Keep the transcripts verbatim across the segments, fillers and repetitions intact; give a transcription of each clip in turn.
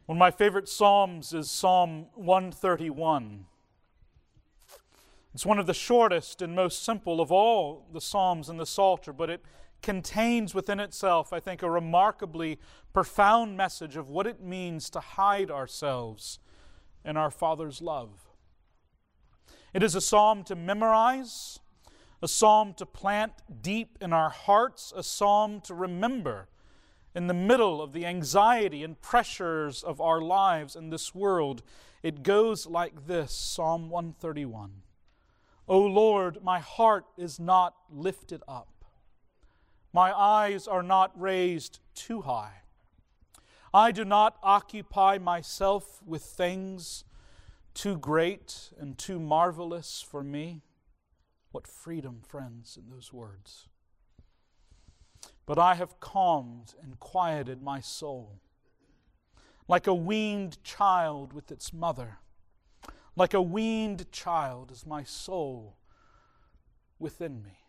One of my favorite psalms is Psalm one thirty-one. It's one of the shortest and most simple of all the psalms in the Psalter, but it contains within itself, I think, a remarkably profound message of what it means to hide ourselves in our Father's love. It is a psalm to memorize, a psalm to plant deep in our hearts, a psalm to remember in the middle of the anxiety and pressures of our lives in this world. It goes like this, Psalm one thirty-one. O Lord, my heart is not lifted up. My eyes are not raised too high. I do not occupy myself with things too great and too marvelous for me. What freedom, friends, in those words. But I have calmed and quieted my soul, like a weaned child with its mother. Like a weaned child is my soul within me.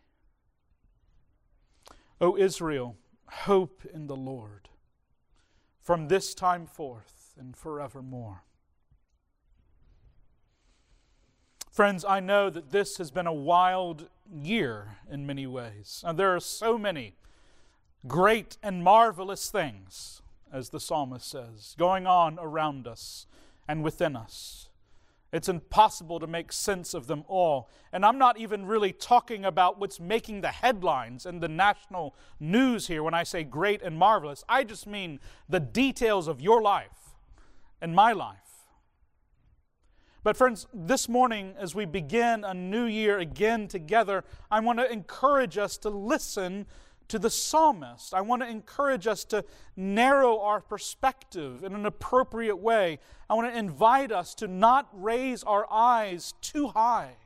O Israel, hope in the Lord, from this time forth and forevermore. Friends, I know that this has been a wild year in many ways. And there are so many great and marvelous things, as the psalmist says, going on around us and within us. It's impossible to make sense of them all. And I'm not even really talking about what's making the headlines and the national news here when I say great and marvelous. I just mean the details of your life and my life. But friends, this morning as we begin a new year again together, I want to encourage us to listen to the psalmist. I want to encourage us to narrow our perspective in an appropriate way. I want to invite us to not raise our eyes too high.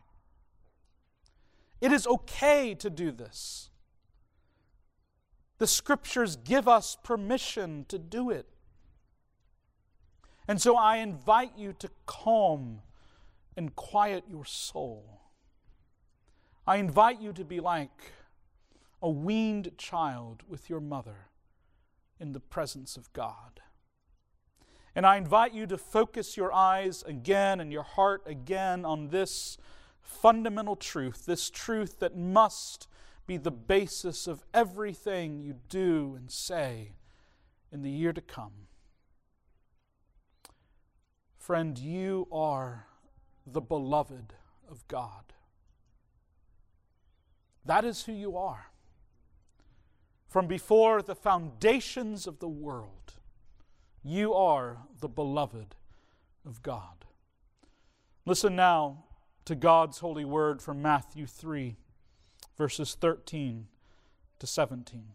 It is okay to do this. The Scriptures give us permission to do it. And so I invite you to calm and quiet your soul. I invite you to be like a weaned child with your mother in the presence of God. And I invite you to focus your eyes again and your heart again on this fundamental truth, this truth that must be the basis of everything you do and say in the year to come. Friend, you are the beloved of God. That is who you are. From before the foundations of the world, you are the beloved of God. Listen now to God's holy word from Matthew three, verses thirteen to seventeen.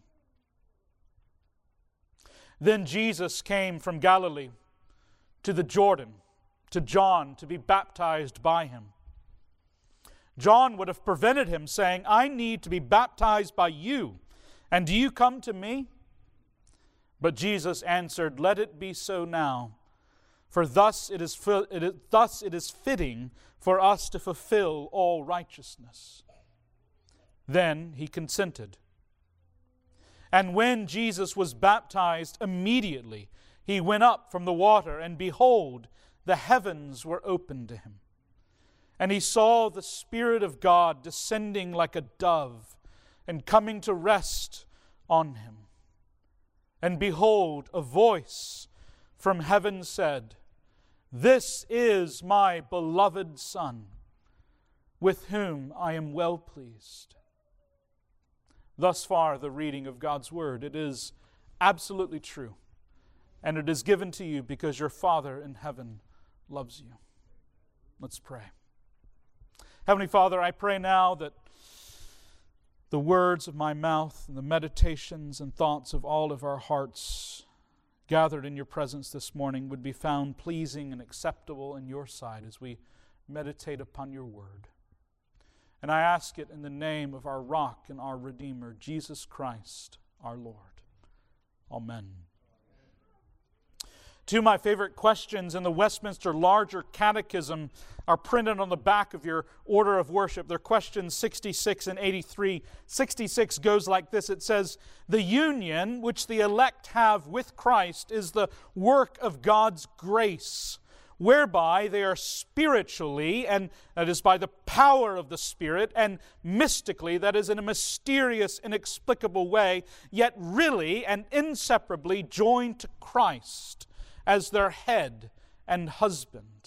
Then Jesus came from Galilee to the Jordan, to John, to be baptized by him. John would have prevented him, saying, I need to be baptized by you, and do you come to me? But Jesus answered, Let it be so now, for thus it is, it is, thus it is fitting for us to fulfill all righteousness. Then he consented. And when Jesus was baptized, immediately he went up from the water, and behold, the heavens were opened to him. And he saw the Spirit of God descending like a dove and coming to rest on him. And behold, a voice from heaven said, This is my beloved Son, with whom I am well pleased. Thus far, the reading of God's Word. It is absolutely true. And it is given to you because your Father in heaven loves you. Let's pray. Heavenly Father, I pray now that the words of my mouth and the meditations and thoughts of all of our hearts gathered in your presence this morning would be found pleasing and acceptable in your sight as we meditate upon your word. And I ask it in the name of our rock and our Redeemer, Jesus Christ, our Lord. Amen. Two of my favorite questions in the Westminster Larger Catechism are printed on the back of your order of worship. They're questions sixty-six and eighty-three. sixty-six goes like this. It says, "The union which the elect have with Christ is the work of God's grace, whereby they are spiritually, and that is by the power of the Spirit, and mystically, that is in a mysterious, inexplicable way, yet really and inseparably joined to Christ as their head and husband."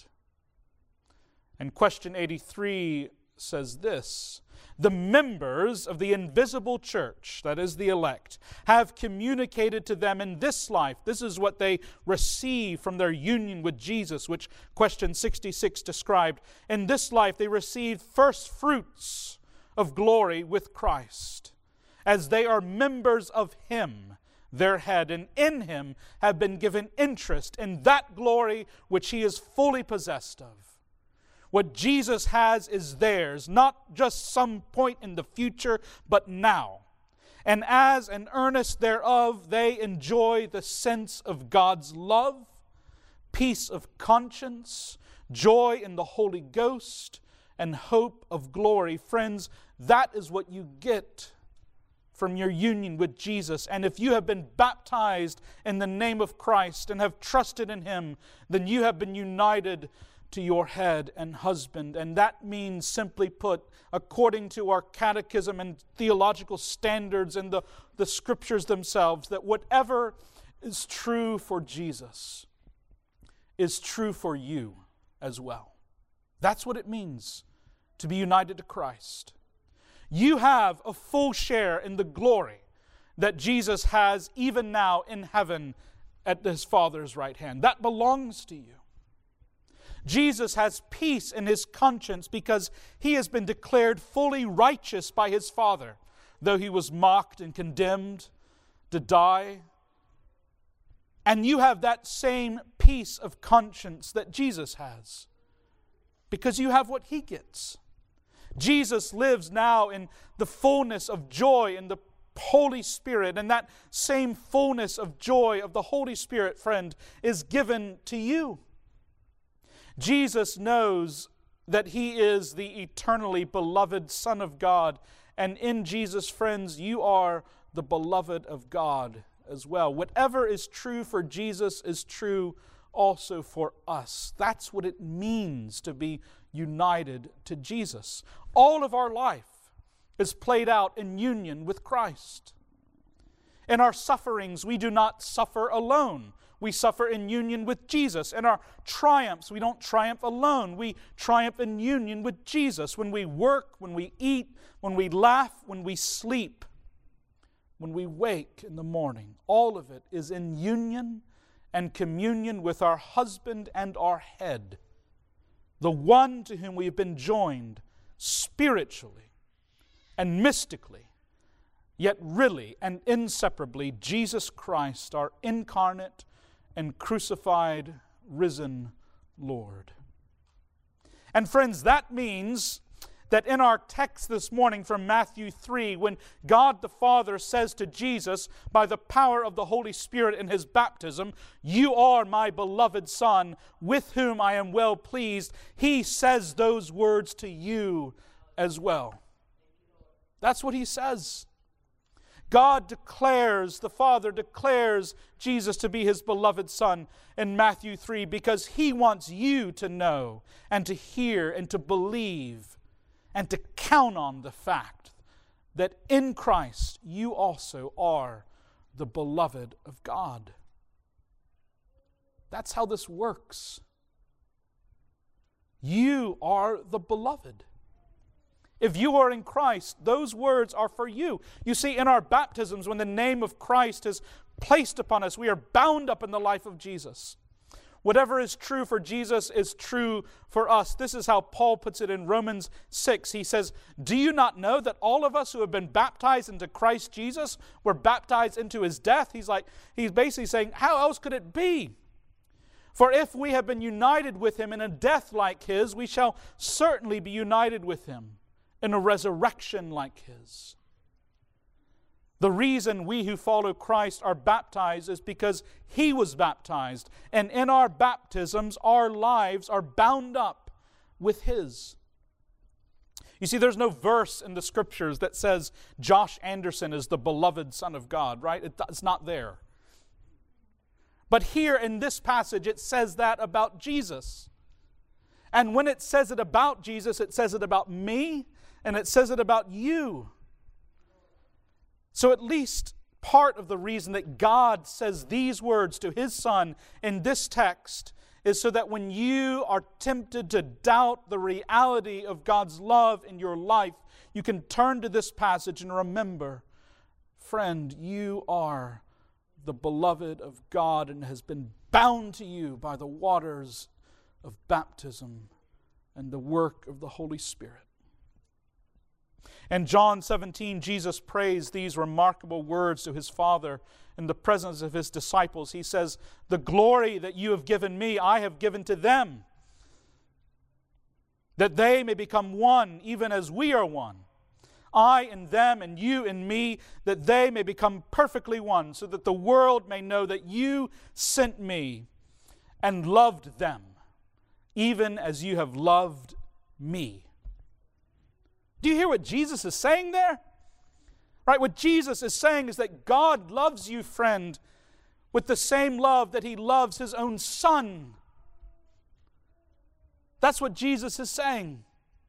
And question eighty-three says this: "The members of the invisible church," that is the elect, "have communicated to them in this life." This is what they receive from their union with Jesus, which question sixty-six described. "In this life they receive first fruits of glory with Christ, as they are members of Him, their head, and in Him have been given interest in that glory which He is fully possessed of." What Jesus has is theirs, not just some point in the future, but now. And as an earnest thereof, they enjoy the sense of God's love, peace of conscience, joy in the Holy Ghost, and hope of glory. Friends, that is what you get from your union with Jesus. And if you have been baptized in the name of Christ and have trusted in Him, then you have been united to your head and husband. And that means, simply put, according to our catechism and theological standards and the, the scriptures themselves, that whatever is true for Jesus is true for you as well. That's what it means to be united to Christ. You have a full share in the glory that Jesus has even now in heaven at His Father's right hand. That belongs to you. Jesus has peace in His conscience because He has been declared fully righteous by His Father, though He was mocked and condemned to die. And you have that same peace of conscience that Jesus has, because you have what He gets. Jesus lives now in the fullness of joy in the Holy Spirit, and that same fullness of joy of the Holy Spirit, friend, is given to you. Jesus knows that He is the eternally beloved Son of God, and in Jesus, friends, you are the beloved of God as well. Whatever is true for Jesus is true also for us. That's what it means to be united to Jesus. All of our life is played out in union with Christ. In our sufferings, we do not suffer alone. We suffer in union with Jesus. In our triumphs, we don't triumph alone. We triumph in union with Jesus. When we work, when we eat, when we laugh, when we sleep, when we wake in the morning, all of it is in union and communion with our husband and our head, the one to whom we have been joined spiritually and mystically, yet really and inseparably, Jesus Christ, our incarnate and crucified, risen Lord. And friends, that means that in our text this morning from Matthew three, when God the Father says to Jesus, by the power of the Holy Spirit in His baptism, "You are my beloved Son, with whom I am well pleased," He says those words to you as well. That's what He says. God declares, the Father declares Jesus to be His beloved Son in Matthew three because He wants you to know and to hear and to believe and to count on the fact that in Christ you also are the beloved of God. That's how this works. You are the beloved. If you are in Christ, those words are for you. You see, in our baptisms, when the name of Christ is placed upon us, we are bound up in the life of Jesus. Whatever is true for Jesus is true for us. This is how Paul puts it in Romans six. He says, "Do you not know that all of us who have been baptized into Christ Jesus were baptized into His death?" He's like, he's basically saying, how else could it be? For if we have been united with Him in a death like His, we shall certainly be united with Him in a resurrection like His. The reason we who follow Christ are baptized is because He was baptized. And in our baptisms, our lives are bound up with His. You see, there's no verse in the Scriptures that says Josh Anderson is the beloved Son of God, right? It's not there. But here in this passage, it says that about Jesus. And when it says it about Jesus, it says it about me, and it says it about you. So at least part of the reason that God says these words to His Son in this text is so that when you are tempted to doubt the reality of God's love in your life, you can turn to this passage and remember, friend, you are the beloved of God and has been bound to you by the waters of baptism and the work of the Holy Spirit. In John seventeen, Jesus prays these remarkable words to His Father in the presence of His disciples. He says, "The glory that you have given me, I have given to them, that they may become one, even as we are one. I in them and you in me, that they may become perfectly one, so that the world may know that you sent me and loved them, even as you have loved me." Do you hear what Jesus is saying there? Right? What Jesus is saying is that God loves you, friend, with the same love that He loves His own Son. That's what Jesus is saying.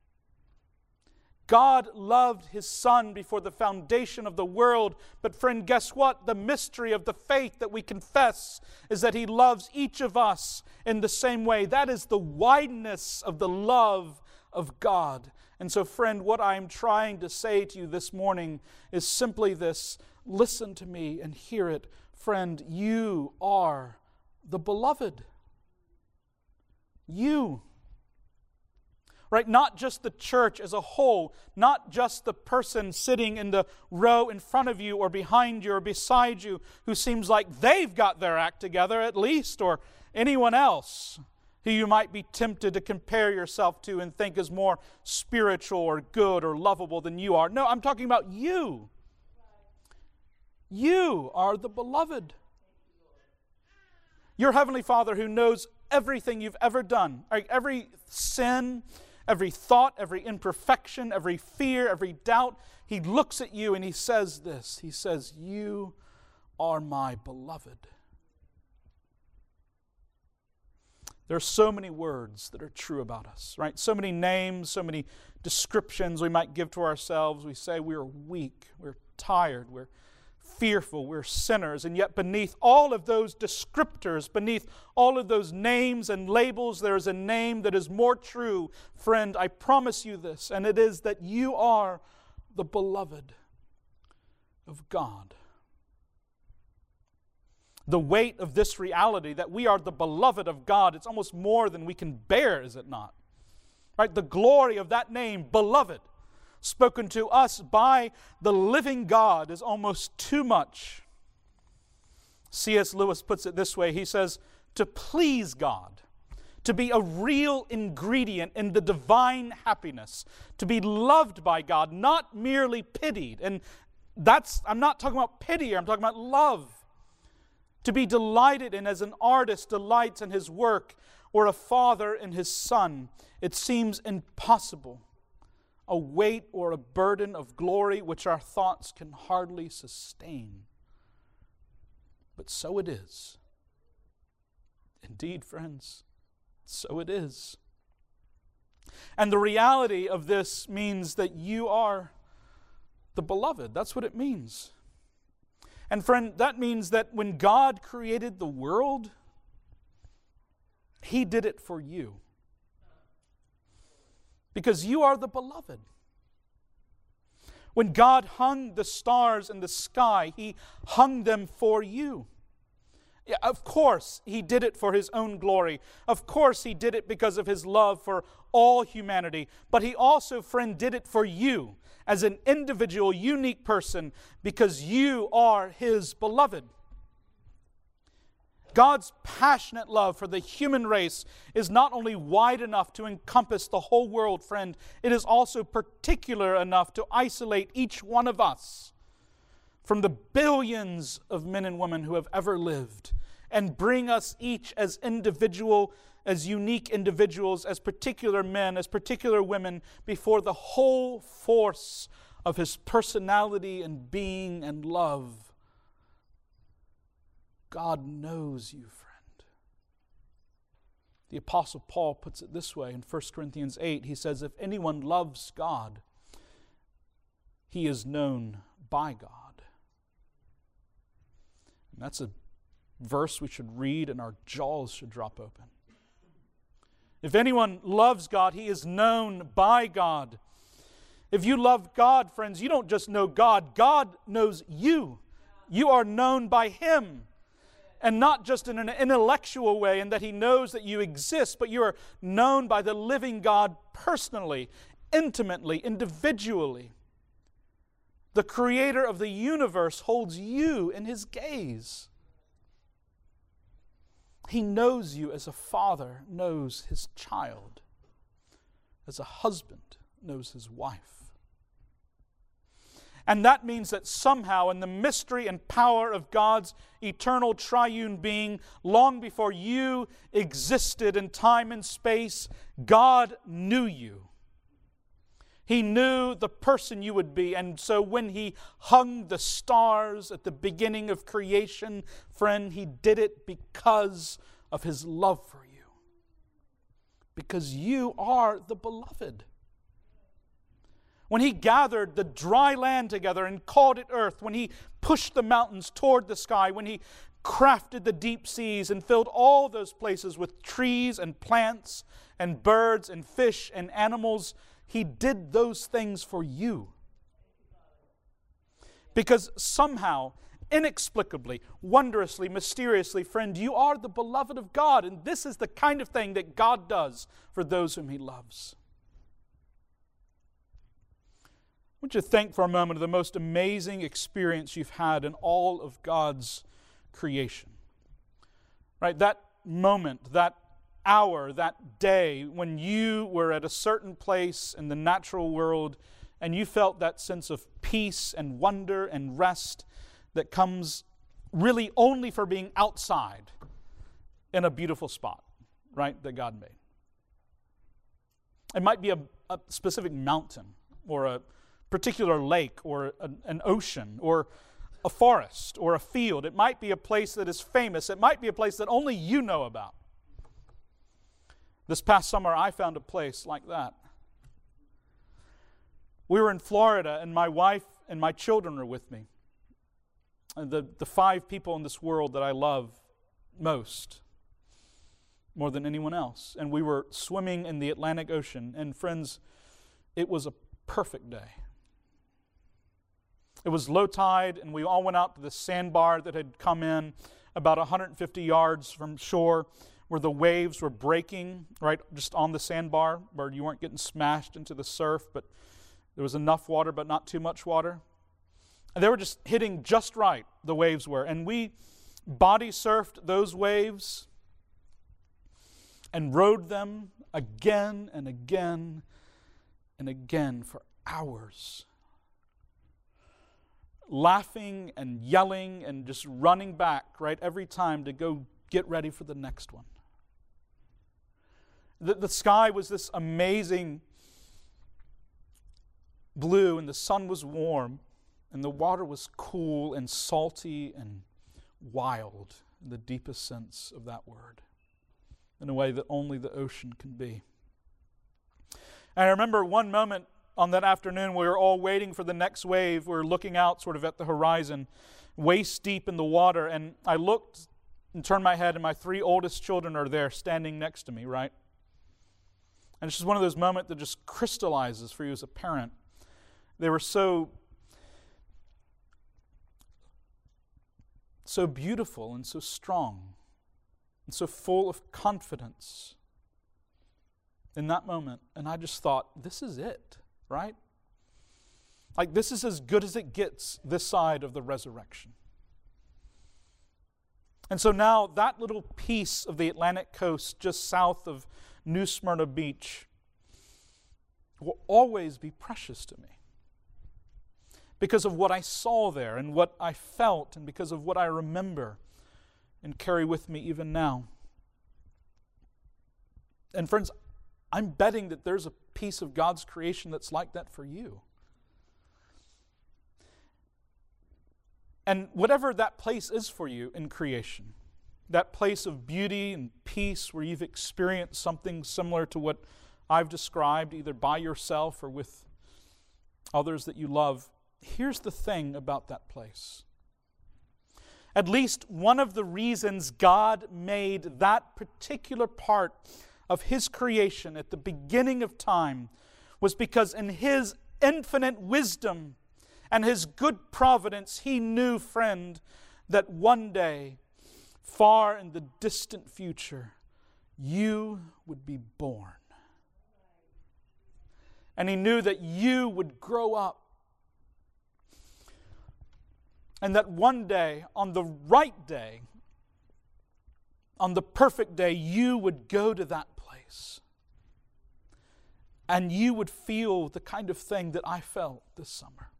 God loved His Son before the foundation of the world. But friend, guess what? The mystery of the faith that we confess is that He loves each of us in the same way. That is the wideness of the love of God. And so, friend, what I am trying to say to you this morning is simply this. Listen to me and hear it. Friend, you are the beloved. You. Right? Not just the church as a whole, not just the person sitting in the row in front of you or behind you or beside you who seems like they've got their act together at least, or anyone else who you might be tempted to compare yourself to and think is more spiritual or good or lovable than you are. No, I'm talking about you. You are the beloved. Your Heavenly Father who knows everything you've ever done, every sin, every thought, every imperfection, every fear, every doubt, He looks at you and He says this. He says, "You are my beloved." There are so many words that are true about us, right? So many names, so many descriptions we might give to ourselves. We say we're weak, we're tired, we're fearful, we're sinners. And yet beneath all of those descriptors, beneath all of those names and labels, there is a name that is more true. Friend, I promise you this, and it is that you are the beloved of God. The weight of this reality that we are the beloved of God, it's almost more than we can bear, is it not? Right? The glory of that name, beloved, spoken to us by the living God, is almost too much. C S Lewis puts it this way. He says, to please God, to be a real ingredient in the divine happiness, to be loved by God, not merely pitied. And that's, I'm not talking about pity here, I'm talking about love. To be delighted in as an artist delights in his work, or a father in his son. It seems impossible. A weight or a burden of glory which our thoughts can hardly sustain. But so it is. Indeed, friends, so it is. And the reality of this means that you are the beloved. That's what it means. And friend, that means that when God created the world, He did it for you. Because you are the beloved. When God hung the stars in the sky, He hung them for you. Yeah, of course, He did it for His own glory. Of course, He did it because of His love for all humanity. But He also, friend, did it for you as an individual, unique person, because you are His beloved. God's passionate love for the human race is not only wide enough to encompass the whole world, friend, it is also particular enough to isolate each one of us from the billions of men and women who have ever lived, and bring us each as individual, as unique individuals, as particular men, as particular women, before the whole force of His personality and being and love. God knows you, friend. The Apostle Paul puts it this way in First Corinthians eight. He says, if anyone loves God, he is known by God. And that's a verse we should read and our jaws should drop open. If anyone loves God, he is known by God. If you love God, friends, you don't just know God. God knows you. You are known by Him. And not just in an intellectual way in that He knows that you exist, but you are known by the living God personally, intimately, individually. The Creator of the universe holds you in His gaze. He knows you as a father knows his child, as a husband knows his wife. And that means that somehow in the mystery and power of God's eternal triune being, long before you existed in time and space, God knew you. He knew the person you would be. And so when He hung the stars at the beginning of creation, friend, He did it because of His love for you. Because you are the beloved. When He gathered the dry land together and called it earth, when He pushed the mountains toward the sky, when He crafted the deep seas and filled all those places with trees and plants and birds and fish and animals, He did those things for you. Because somehow, inexplicably, wondrously, mysteriously, friend, you are the beloved of God. And this is the kind of thing that God does for those whom He loves. I want you to think for a moment of the most amazing experience you've had in all of God's creation. Right? That moment, that hour, that day when you were at a certain place in the natural world and you felt that sense of peace and wonder and rest that comes really only for being outside in a beautiful spot, right, that God made. It might be a, a specific mountain or a particular lake or an, an ocean or a forest or a field. It might be a place that is famous. It might be a place that only you know about. This past summer, I found a place like that. We were in Florida, and my wife and my children were with me. And the, the five people in this world that I love most, more than anyone else. And we were swimming in the Atlantic Ocean. And friends, it was a perfect day. It was low tide, and we all went out to the sandbar that had come in about one hundred fifty yards from shore, where the waves were breaking, right, just on the sandbar, where you weren't getting smashed into the surf, but there was enough water, but not too much water. And they were just hitting just right, the waves were. And we body surfed those waves and rode them again and again and again for hours. Laughing and yelling and just running back, right, every time to go get ready for the next one. The, the sky was this amazing blue, and the sun was warm, and the water was cool and salty and wild in the deepest sense of that word, in a way that only the ocean can be. And I remember one moment on that afternoon, we were all waiting for the next wave. We were looking out sort of at the horizon, waist deep in the water, and I looked and turned my head, and my three oldest children are there standing next to me, right? And it's just one of those moments that just crystallizes for you as a parent. They were so, so beautiful and so strong and so full of confidence in that moment. And I just thought, this is it. Right? Like, this is as good as it gets this side of the resurrection. And so now that little piece of the Atlantic coast just south of New Smyrna Beach will always be precious to me. because of what I saw there and what I felt and because of what I remember and carry with me even now. And friends, I'm betting that there's a piece of God's creation that's like that for you. And whatever that place is for you in creation, that place of beauty and peace where you've experienced something similar to what I've described, either by yourself or with others that you love, here's the thing about that place. At least one of the reasons God made that particular part of His creation at the beginning of time was because in His infinite wisdom and His good providence, He knew, friend, that one day, far in the distant future, you would be born. And He knew that you would grow up. And that one day, on the right day, on the perfect day, you would go to that place. And you would feel the kind of thing that I felt this summer.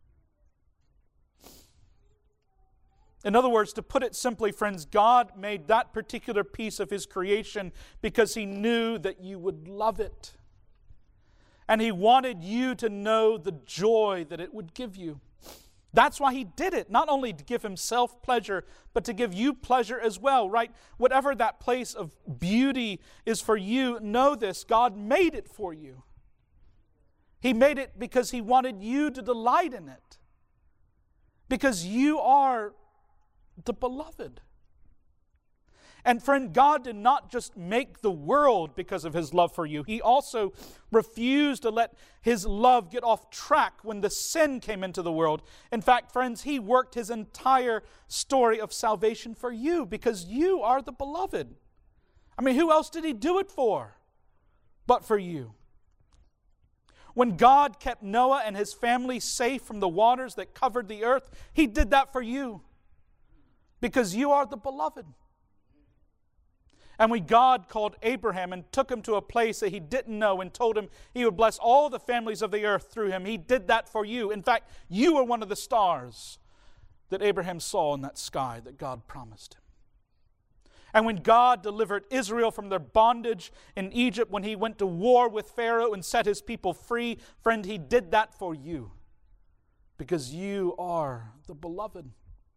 In other words, to put it simply, friends, God made that particular piece of His creation because He knew that you would love it. And He wanted you to know the joy that it would give you. That's why He did it, not only to give Himself pleasure, but to give you pleasure as well, right? Whatever that place of beauty is for you, know this, God made it for you. He made it because He wanted you to delight in it. Because you are the beloved. And friend, God did not just make the world because of His love for you. He also refused to let His love get off track when the sin came into the world. In fact, friends, He worked His entire story of salvation for you because you are the beloved. I mean, who else did He do it for but for you? When God kept Noah and his family safe from the waters that covered the earth, He did that for you because you are the beloved. And when God called Abraham and took him to a place that he didn't know and told him He would bless all the families of the earth through him, He did that for you. In fact, you were one of the stars that Abraham saw in that sky that God promised him. And when God delivered Israel from their bondage in Egypt, when He went to war with Pharaoh and set His people free, friend, He did that for you because you are the beloved.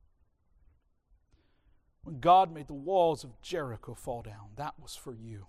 When God made the walls of Jericho fall down, that was for you.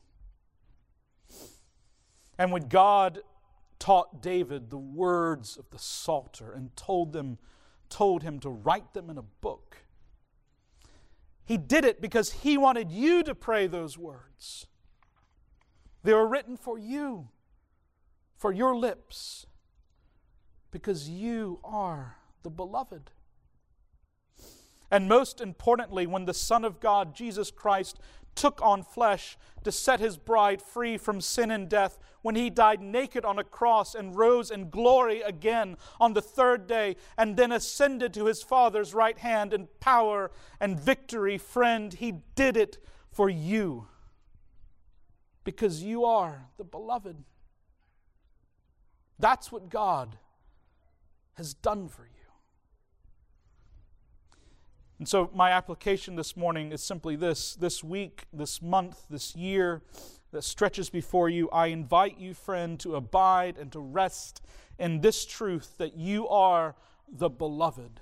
And when God taught David the words of the Psalter and told them, told him to write them in a book, He did it because He wanted you to pray those words. They were written for you, for your lips, because you are the beloved. And most importantly, when the Son of God, Jesus Christ, took on flesh to set His bride free from sin and death, when He died naked on a cross and rose in glory again on the third day, and then ascended to His Father's right hand in power and victory, friend, He did it for you because you are the beloved. That's what God has done for you. And so my application this morning is simply this. This week, this month, this year that stretches before you, I invite you, friend, to abide and to rest in this truth that you are the beloved.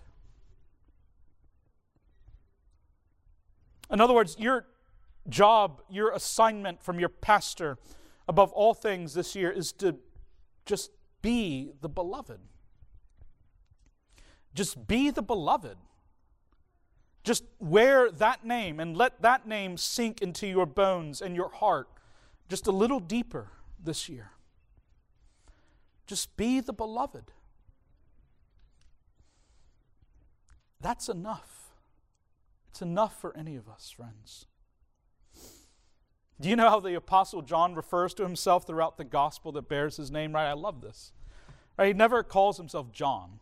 In other words, your job, your assignment from your pastor above all things this year is to just be the beloved. Just be the beloved. Just wear that name and let that name sink into your bones and your heart just a little deeper this year. Just be the beloved. That's enough. It's enough for any of us, friends. Do you know how the Apostle John refers to himself throughout the gospel that bears his name? Right? I love this. Right? He never calls himself John.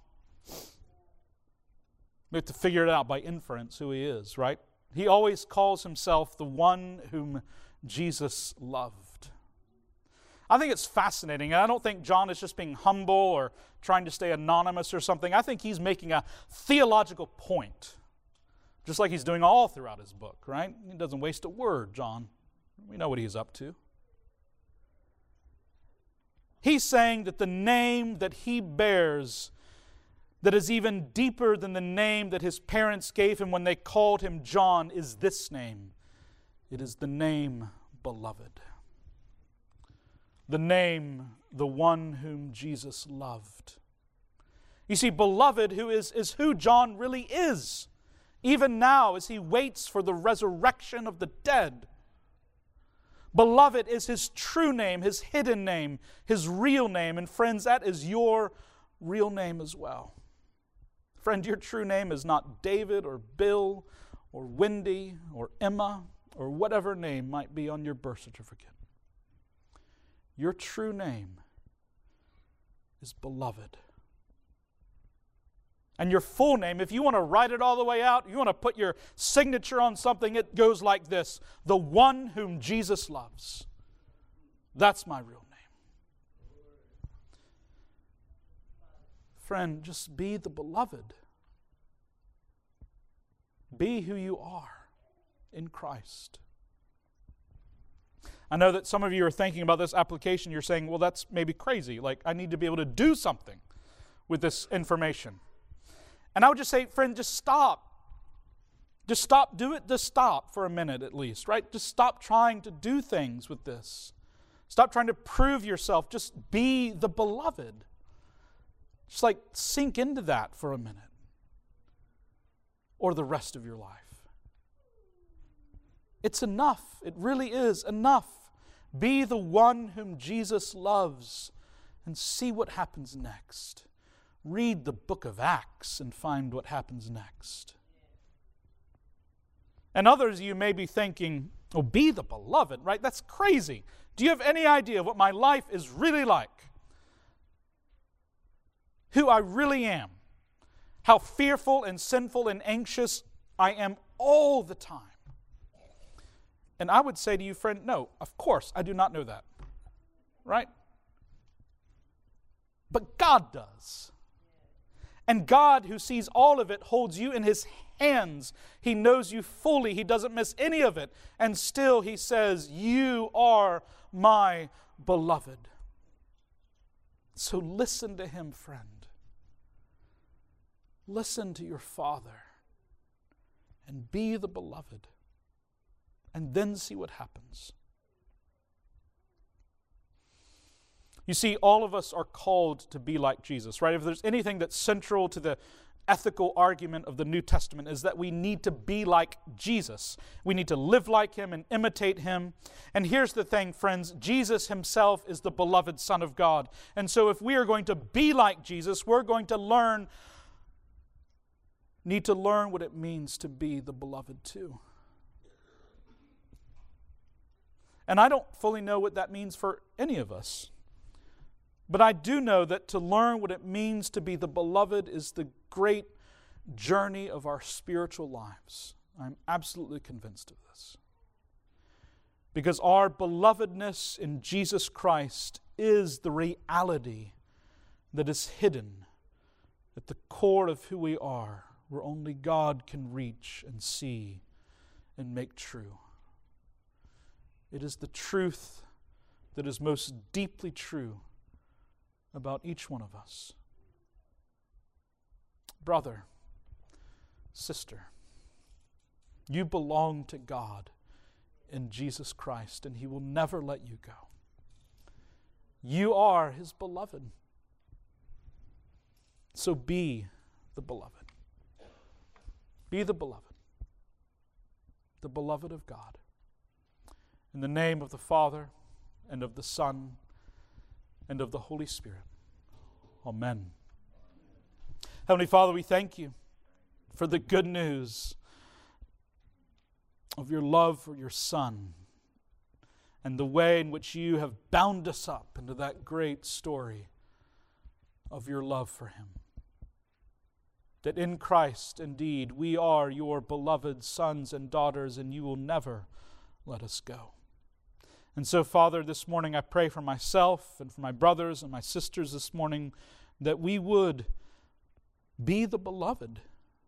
We have to figure it out by inference who he is, right? He always calls himself the one whom Jesus loved. I think it's fascinating, and I don't think John is just being humble or trying to stay anonymous or something. I think he's making a theological point, just like he's doing all throughout his book, right? He doesn't waste a word, John. We know what he's up to. He's saying that the name that he bears, that is even deeper than the name that his parents gave him when they called him John, is this name. It is the name Beloved. The name, the one whom Jesus loved. You see, beloved who is, is who John really is, even now as he waits for the resurrection of the dead. Beloved is his true name, his hidden name, his real name. And friends, that is your real name as well. Friend, your true name is not David or Bill or Wendy or Emma or whatever name might be on your birth certificate. Your true name is Beloved. And your full name, if you want to write it all the way out, you want to put your signature on something, it goes like this: the one whom Jesus loves. That's my real name. Friend, just be the beloved. Be who you are in Christ. I know that some of you are thinking about this application. You're saying, well, that's maybe crazy. Like, I need to be able to do something with this information. And I would just say, friend, just stop. Just stop. Do it. Just stop for a minute at least, right? Just stop trying to do things with this. Stop trying to prove yourself. Just be the beloved. Just like sink into that for a minute. Or the rest of your life. It's enough. It really is enough. Be the one whom Jesus loves and see what happens next. Read the book of Acts and find what happens next. And others of you may be thinking, oh, be the beloved, right? That's crazy. Do you have any idea what my life is really like? Who I really am? How fearful and sinful and anxious I am all the time? And I would say to you, friend, no, of course, I do not know that. Right? But God does. And God, who sees all of it, holds you in His hands. He knows you fully. He doesn't miss any of it. And still He says, you are my beloved. So listen to Him, friend. Listen to your Father. And be the beloved. And then see what happens. You see, all of us are called to be like Jesus, right? If there's anything that's central to the ethical argument of the New Testament, is that we need to be like Jesus. We need to live like Him and imitate Him. And here's the thing, friends, Jesus Himself is the beloved Son of God. And so if we are going to be like Jesus, we're going to learn, need to learn what it means to be the beloved too. And I don't fully know what that means for any of us. But I do know that to learn what it means to be the beloved is the great journey of our spiritual lives. I'm absolutely convinced of this. Because our belovedness in Jesus Christ is the reality that is hidden at the core of who we are, where only God can reach and see and make true. It is the truth that is most deeply true about each one of us. Brother, sister, you belong to God in Jesus Christ, and He will never let you go. You are His beloved. So be the beloved. Be the beloved. The beloved of God. In the name of the Father, and of the Son, and of the Holy Spirit. Amen. Heavenly Father, we thank You for the good news of Your love for Your Son and the way in which You have bound us up into that great story of Your love for Him. That in Christ, indeed, we are Your beloved sons and daughters, and You will never let us go. And so, Father, this morning I pray for myself and for my brothers and my sisters this morning that we would be the beloved,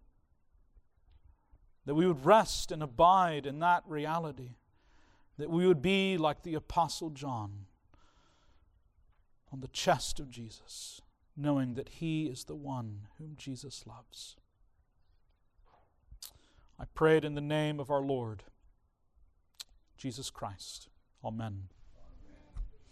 that we would rest and abide in that reality, that we would be like the Apostle John on the chest of Jesus, knowing that He is the one whom Jesus loves. I pray it in the name of our Lord, Jesus Christ. Amen.